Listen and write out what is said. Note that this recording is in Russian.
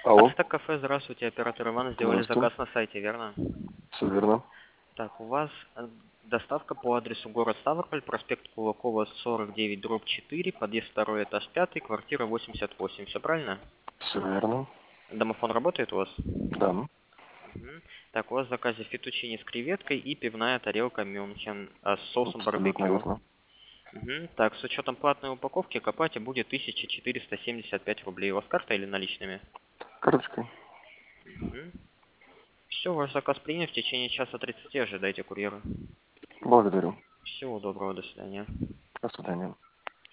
Алло, Ацтек кафе, здравствуйте, оператор Иван, сделали здравствуйте. заказ на сайте, верно? Все верно. Так, у вас доставка по адресу город Ставрополь, проспект Кулакова, 49, дробь 4, подъезд 2, этаж 5, квартира 88, все правильно? Все верно. Домофон работает у вас? Да, Мгм. Так, у вас в заказе фетучини с креветкой и пивная тарелка Мюнхен с соусом абсолютно барбекю. верно. Мгм. Так, с учетом платной упаковки к оплате будет 1475 рублей. У вас карта или наличными? Карточкой. Все, ваш заказ принят, в течение часа 30 ожидайте курьера. Благодарю. Всего доброго, до свидания. До свидания.